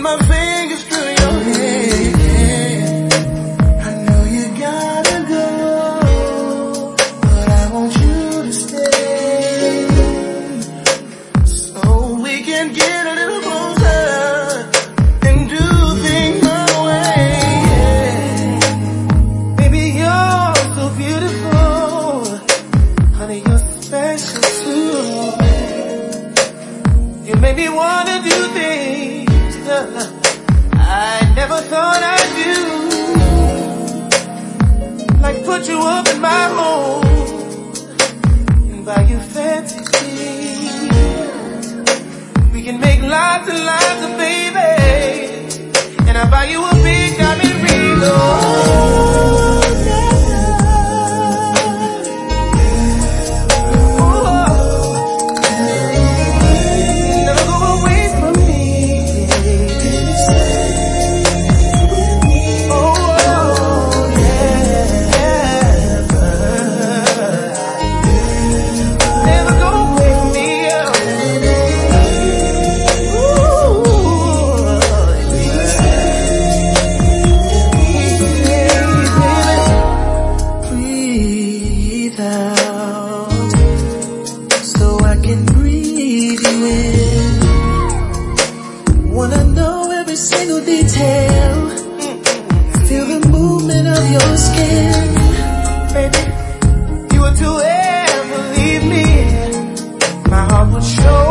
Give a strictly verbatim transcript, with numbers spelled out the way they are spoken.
run my fingers through your hair. I know you gotta go, but I want you to stay, so we can get a little closer and do things my way. Yeah. Baby, you're so beautiful, honey, you're special too. You make me wanna do things uh, I never thought I'd do, like put you up in my home and buy you fancy things. We can make lots and lots of babies, and I'll buy you a big diamond ring. Oh. Wanna know every single detail, feel the movement of your skin. Baby, you were to ever leave me, my heart would show